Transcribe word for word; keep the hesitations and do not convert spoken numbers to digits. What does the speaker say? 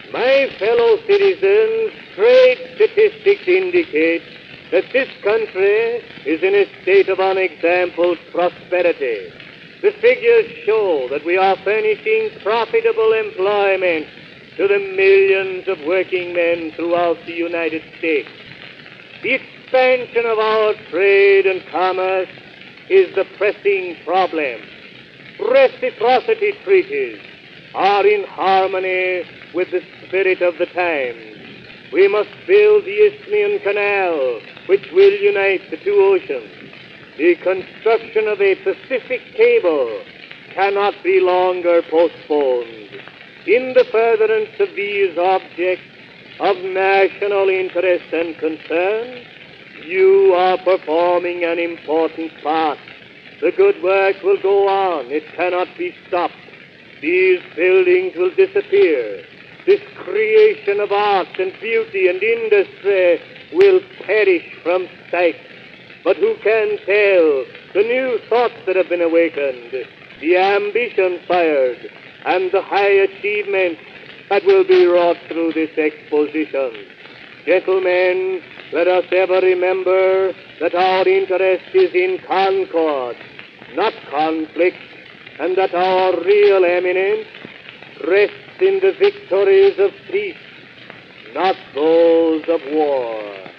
My fellow citizens, trade statistics indicate that this country is in a state of unexampled prosperity. The figures show that we are furnishing profitable employment to the millions of working men throughout the United States. The expansion of our trade and commerce is the pressing problem. Reciprocity treaties are in harmony with the spirit of the times. We must build the Isthmian Canal, which will unite the two oceans. The construction of a Pacific cable cannot be longer postponed. In the furtherance of these objects of national interest and concern, you are performing an important part. The good work will go on. It cannot be stopped. These buildings will disappear. This creation of art and beauty and industry will perish from sight. But who can tell the new thoughts that have been awakened, the ambition fired, and the high achievements that will be wrought through this exposition? Gentlemen, let us ever remember that our interest is in concord, not conflict, and that our real eminence rests in the victories of peace, not those of war.